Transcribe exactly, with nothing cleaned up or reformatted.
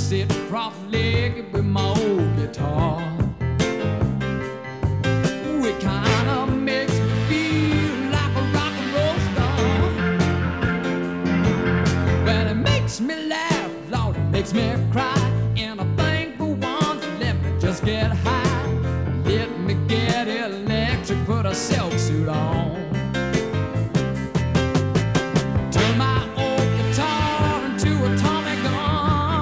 sit cross-legged with my old guitar. It kinda makes me feel like a rock and roll star. Well, it makes me laugh, Lord, it makes me cry. And I think for once, let me just get high. Let me get electric, put a silk suit on.